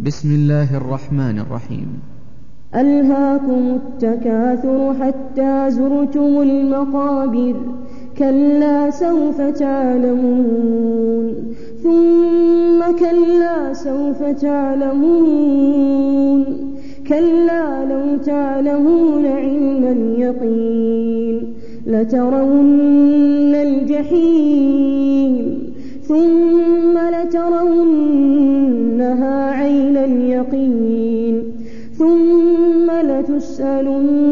بسم الله الرحمن الرحيم. ألهاكم التكاثر حتى زرتم المقابر كلا سوف تعلمون ثم كلا سوف تعلمون كلا لو تعلمون علم اليقين لترون الجحيم ثم لترونها عين اليقين ثم لتسألن